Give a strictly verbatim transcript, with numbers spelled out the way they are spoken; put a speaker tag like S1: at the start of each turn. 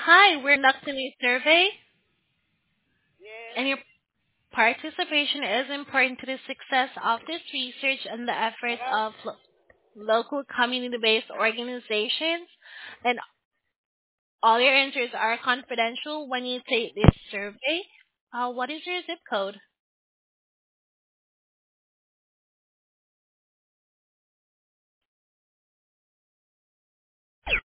S1: Hi, we're conducting a survey,
S2: Yes.
S1: and your participation is important to the success of this research and the efforts
S2: Uh-huh.
S1: of lo- local community-based organizations. And all your answers are confidential when you take this survey. Uh, what is your zip code?